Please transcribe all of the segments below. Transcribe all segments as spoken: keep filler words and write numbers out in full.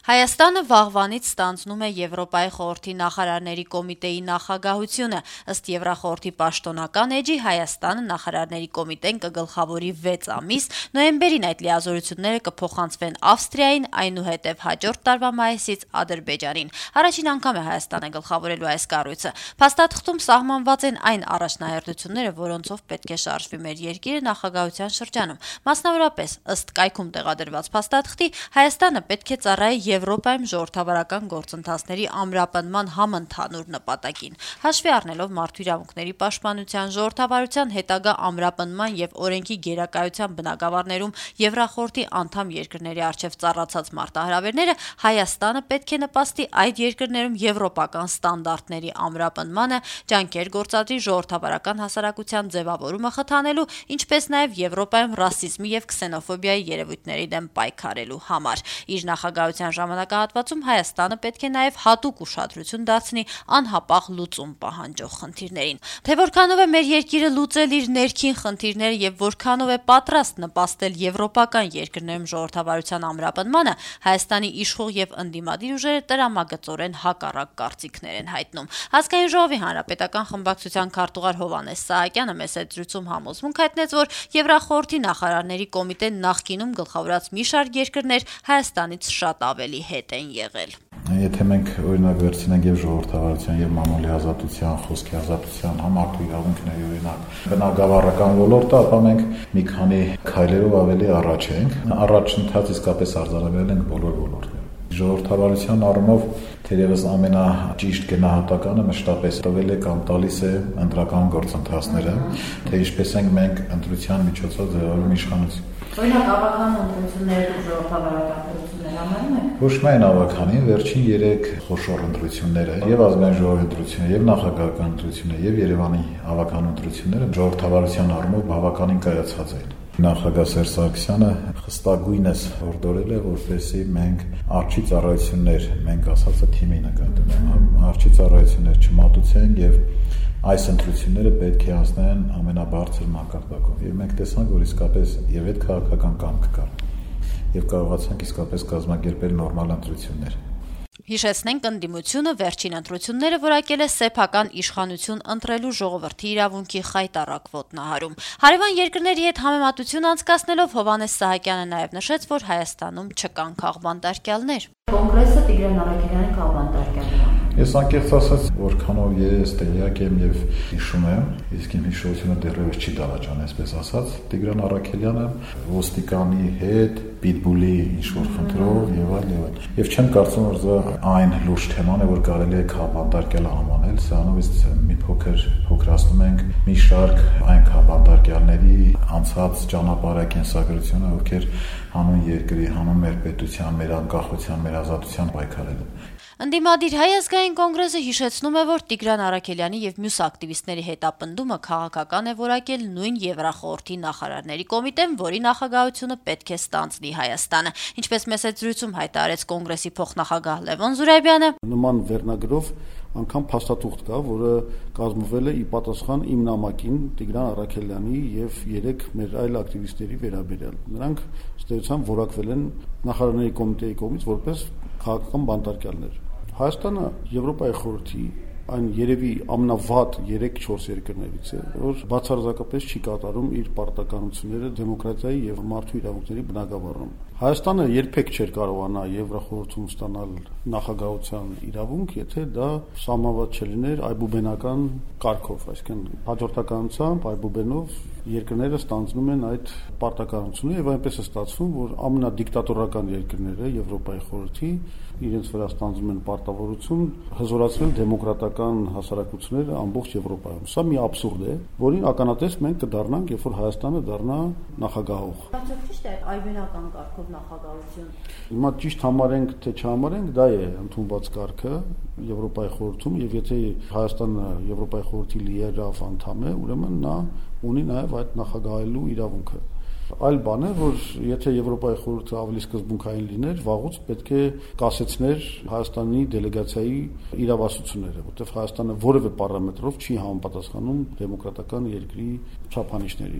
Հայաստանը վաղվանից ստանձնում է Եվրոպայի խորհրդի նախարարների կոմիտեի նախագահությունը։ Ըստ Եվրախորհրդի պաշտոնական էջի Հայաստանը նախարարների կոմիտեն կգլխավորի վեց ամիս, նոյեմբերին այդ լիազորությունները կփոխանցվեն Ավստրիային, այնուհետև հաջորդ տարվա մայիսից Ադրբեջանին։ Առաջին անգամ է Հայաստանը գլխավորելու այս կառույցը։ Փաստաթղթում սահմանված են այն առաջնահերթությունները, որոնցով պետք է շարժվի մեր երկիրը նախագահության շրջանում։ Մասնավորապես, ըստ կայքում տեղադրված փաստաթղթի, Հայաստանը պետք է ծառայի Եվրոպայում ժողովրդավարական գործընթացների ամրապնման համընդհանուր նպատակին, հաշվի առնելով մարդու իրավունքների պաշտպանության, ժողովրդավարության հետագա ամրապնման եւ օրենքի գերակայության բնագավառներում Եվրախորհրդի անդամ երկրների առջև ծառացած մարտահրավերները, Հայաստանը պետք է նպաստի այդ երկրներում եվրոպական ստանդարտների ամրապնմանը, ջանքեր գործադրի ժողովրդավարական հասարակության ձևավորումը խթանելու, ինչպես նաեւ Եվրոպայում ռասիզմի եւ քսենոֆոբիայի երևույթների դեմ պայքարելու համար։ Իր նախագահության ժամանակահատվածում Հայաստանը պետք է նաև հատուկ ուշադրություն դարձնի անհապաղ լուծում պահանջող խնդիրներին։ Թե որքանով է մեր երկիրը լուծել իր ներքին խնդիրները եւ որքանով է պատրաստ նպաստել եվրոպական երկրներում ժողովրդավարության ամրապնմանը, Հայաստանի իշխող եւ ընդդիմադիր ուժերը տրամագծորեն հակառակ կարծիքներ են հայտնում։ Ազգային ժողովի հանրապետական խմբակցության քարտուղար Հովհաննես Սահակյանը մեծ զրույցում համոզմունք հայտնեց, որ Եվրախորհրդի նախարարների կոմիտեն նախկինում գլխավորած մի շարք երկրներ Հայաստանից շատ ավելի հետ են եղել։ Եթե մենք օրինակ վերցնենք եւ ժողովրդավարության եւ մամուլի ազատության, խոսքի ազատության, համարտու իրավունքների օրինակ բնագավառական ոլորտը, ապա մենք մի քանի քայլերով ավելի առաջ ենք։ Առաջընթաց իսկապես արձանագրել ենք բոլոր ոլորտներում։ Ժողովրդավարության առումով թերևս ամենաճիշտ գնահատականը մշտապես տվել է կամ տալիս է ընտրական գործընթացները, թե ինչպես ենք մենք ընտրության միջոցով ձևավորում իշխանություն։ Օրինակ ավականու ընտրությունները ու ժողովրդավարական ընտրությունները համարում եք։ Ոչ միայն ավականին, վերջին երեք խոշոր ընտրությունները, եւ ազգային ժողովի ընտրությունները, եւ նախագահական ընտրությունները, եւ Երևանի ավականու ընտրությունները ժողովրդավարության առումով բավականին կայացած էին։ Նախագահ Սերժ Սարգսյանը խստագույնս հորդորել է, որպեսզի մենք արջի ծառայություններ, մենք ասածը թիմի նկատում ենք, արջի ծառայություններ չմատուցենք եւ այս ընտրությունները պետք է անցնեն ամենաբարձր մակարդակով։ Եվ մենք տեսանք, որ իսկապես եւ այդ քաղաքական կամք կար եւ կարողացանք իսկապես կազմակերպել նորմալ ընտրություններ։ Հիշեցնենք, ընդդիմությունը վերջին ընտրությունները որակել է սեփական իշխանություն ընտրելու ժողովրդի իրավունքի խայտառակ ոտնահարում։ Հարևան երկրների հետ համեմատություն անցկացնելով Հովհաննես Սահակյանը նաև նշեց, որ Հայաստանում չկան քաղբանտարկյալներ։ Կոնգրեսը Տիգրան Արաքելյանի քաղբանտարկյալն է։ Ես անկեղծ ասած, որքանով ես տեղյակ եմ եւ հիշում եմ, իսկ իմ հիշողությունը դեռևս չի դավաճան, այսպես ասած, Տիգրան Արաքելյանը ոստիկանի հետ, Պիտբուլի ինչ-որ խնդրով եւ այլ եւ այլ։ Եվ չեմ կարծում, որ դա այն լուրջ թեման է, որ կարելի է քաղբանտարկյալ անվանել, սրանով իսկ մի փոքր փոքրացնում ենք մի շարք այն քաղբանտարկյալների անցած ճանապարհային կենսագրությունը, ովքեր հանուն երկրի, հանուն մեր պետության, մեր անկախության, մեր ազատության պայքարել են։ Ընդդիմադիր Հայ ազգային կոնգրեսը հիշեցնում է, որ Տիգրան Արաքելյանի եւ մյուս ակտիվիստների հետապնդումը քաղաքական է որակել նույն Եվրախորհրդի նախարարների կոմիտեն, որի նախագահությունը պետք է ստանձնի Հայաստանը։ Ինչպես մեծ զրույցում հայտարարեց կոնգրեսի փոխնախագահ Լևոն Զուրաբյանը, նման վերնագրով անգամ փաստաթուղթ կա, որը կազմվել է ի պատասխան իմ նամակին Տիգրան Արաքելյանի եւ երեք մեր այլ ակտիվիստների վերաբերյալ։ Նրանք ստեյցան որակվել են նախարարների կոմիտեի կողմից որպես քաղաքական բանտարկյալներ։ Հայաստանը Եվրոպայի խորհրդի այն երևի ամենավատ երեք-չորս երկրներից է, որ բացարձակապես չի կատարում իր պարտականությունները դեմոկրատիայի եւ մարդու իրավունքների բնագավառում։ Հայաստանը երբեք չէր կարողանա Եվրախորհրդում ստանալ նախագահության իրավունք, եթե դա սահմանված չլիներ այբուբենական կարգով, այսինքն հաջորդականությամբ այբուբենով երկրները ստանձնում են այդ պարտականությունը եւ այնպես է ստացվում, որ ամենադիկտատորական երկրները Եվրոպայի խորհրդի իրենց վրա ստանձնում են պարտավորություն հզորացնել դեմոկրատական հասարակությունները ամբողջ Եվրոպայում։ Սա մի աբսուրդ է, որին ականատես մենք կդառնանք, երբ որ Հայաստանը դառնա նախագահող։ Արդյոք ճիշտ է այբուբենական կարգով նախագահություն։ Հիմա ճիշտ համարենք թե չհամարենք, դա է ընդունված կարգը Եվրոպայի խորհրդում եւ եթե Հայաստանը Եվրոպայի խորհրդի լիերավ անդամ է, ուրեմն նա ունի նաեւ այդ նախագահելու իրավունքը։ Այլ բան է, որ եթե Եվրոպայի խորհուրդը ավելի սկզբունքային լիներ, վաղուց պետք է կասեցներ Հայաստանի դելեգացիայի իրավասությունները, որտեղ Հայաստանը որևէ պարամետրով չի համապատասխանում դեմոկրատական երկրի չափանիշներին։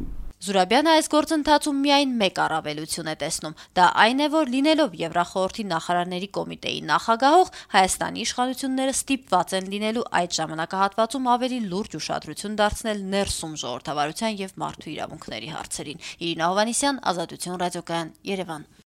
Զուրաբյանը այս գործընթացում միայն մեկ առավելություն է տեսնում. դա այն է, որ լինելով Եվրախորհրդի նախարարների կոմիտեի նախագահող, Հայաստանի իշխանությունները ստիպված են լինելու այդ ժամանակահատվածում ավելի լուրջ ուշադրություն դարձնել ներսում ժողովրդավարության եւ մարդու իրավունքների հարցերին։ Իրինա Հովհաննիսյան, Ազատություն ռադիոկայան, Երևան։